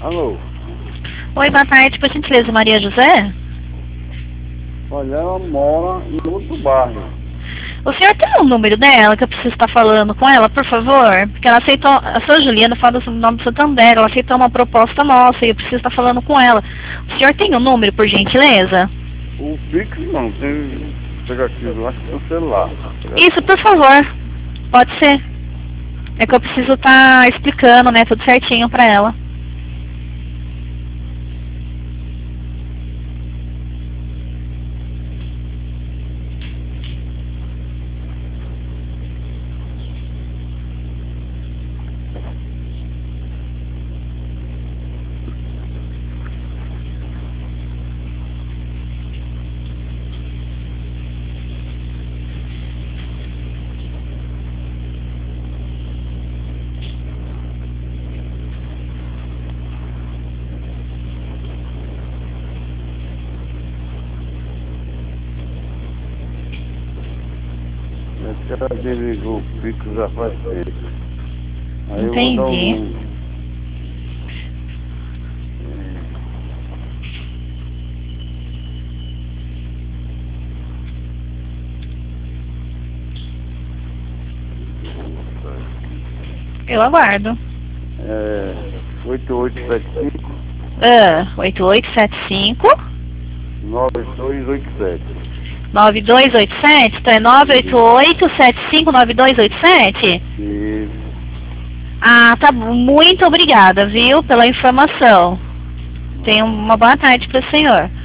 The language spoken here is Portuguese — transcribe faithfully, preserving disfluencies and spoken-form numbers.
Alô? Oi, boa tarde, por gentileza, Maria José? Olha, ela mora em outro bairro. O senhor tem o número dela que eu preciso estar falando com ela, por favor? Porque ela aceitou, a sua Juliana fala o nome do Santander, ela aceitou uma proposta nossa e eu preciso estar falando com ela. O senhor tem o número, por gentileza? O Pix não, tem. Pega aqui, eu acho que tem o celular. Isso, por favor. Pode ser. É que eu preciso estar explicando, né, tudo certinho pra ela. Esse cara desligou o Pix já faz tempo. Aí Entendi. eu vou dar um número. Eu aguardo. É. oito oito sete cinco Ah, oito oito sete cinco nove dois oito sete. nove dois oito sete, então é nove oito oito sete cinco nove dois oito sete? E Ah, tá bom. Muito obrigada, viu, pela informação. Tenha uma boa tarde para o senhor.